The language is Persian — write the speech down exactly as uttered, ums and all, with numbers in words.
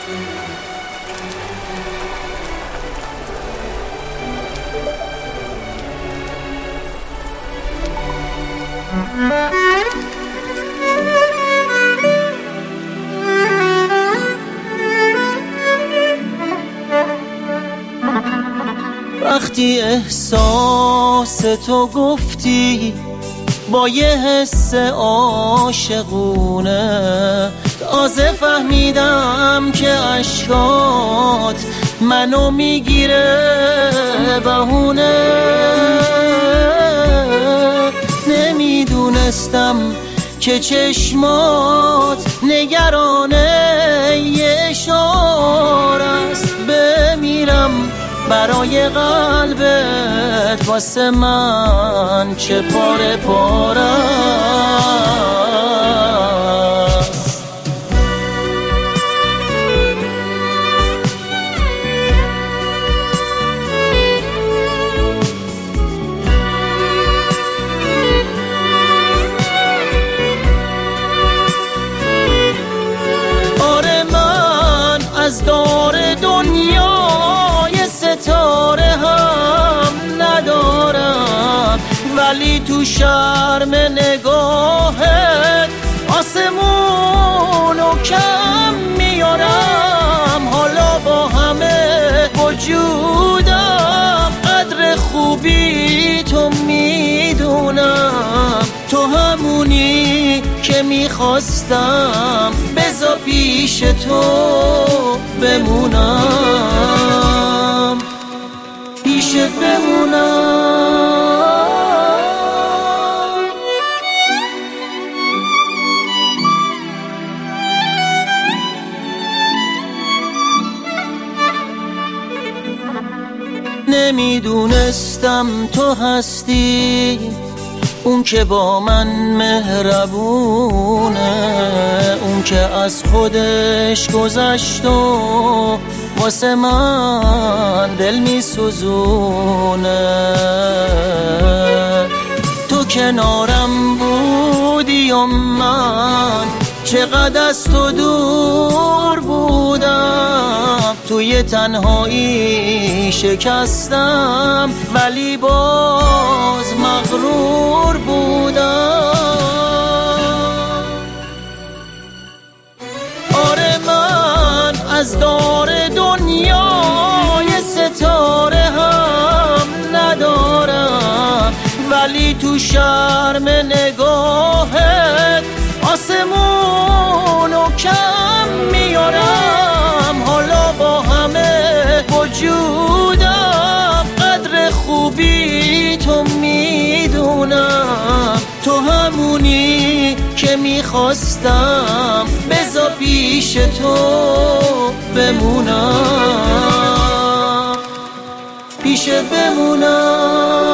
وقتی احساس تو گفتی با یه حس عاشقونه، تازه فهمیدم که اشکات منو میگیره بهونه. نمیدونستم که چشمات نگرانه یه اشاره است. بمیرم برای قلبت، واسه من چه پاره پاره است. آره من از دار دنیای ستاره هم ندارم، ولی تو شرم نگاهت آسمونو کم میارم. حالا با همه وجودم قدر خوبی تو میدونم. تو همونی که میخواستم، بذار پیش تو بمونم، پیشت بمونم. نمیدونستم تو هستی اون که با من مهربونه، اون که از خودش گذشت و واسه من دل می سوزونه. تو کنارم بودی و من چقدر از تو دور بودم. توی تنهایی شکستم ولی باز مغرور بودم. آره من از دار دنیای ستاره هم ندارم، ولی تو شرم نگاهت آسمونو کم میارم. حالا با همه وجودم قدر خوبی تو میدونم. تو همونی که میخواستم، بذار پیش تو بمونم، پیشت بمونم.